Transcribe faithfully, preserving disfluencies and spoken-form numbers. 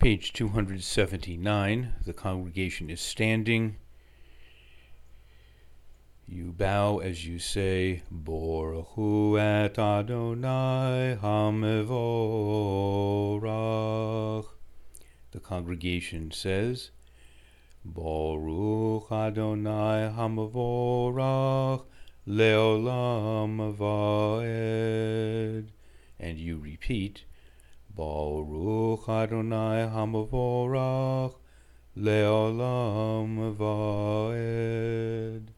Page two hundred seventy-nine, the congregation is standing. You bow as you say, Baruch Hu et Adonai HaMevorach. The congregation says, Baruch Adonai HaMevorach Leolam Vaed. And you repeat, Baruch Adonai HaMevorach Leolam Vaed.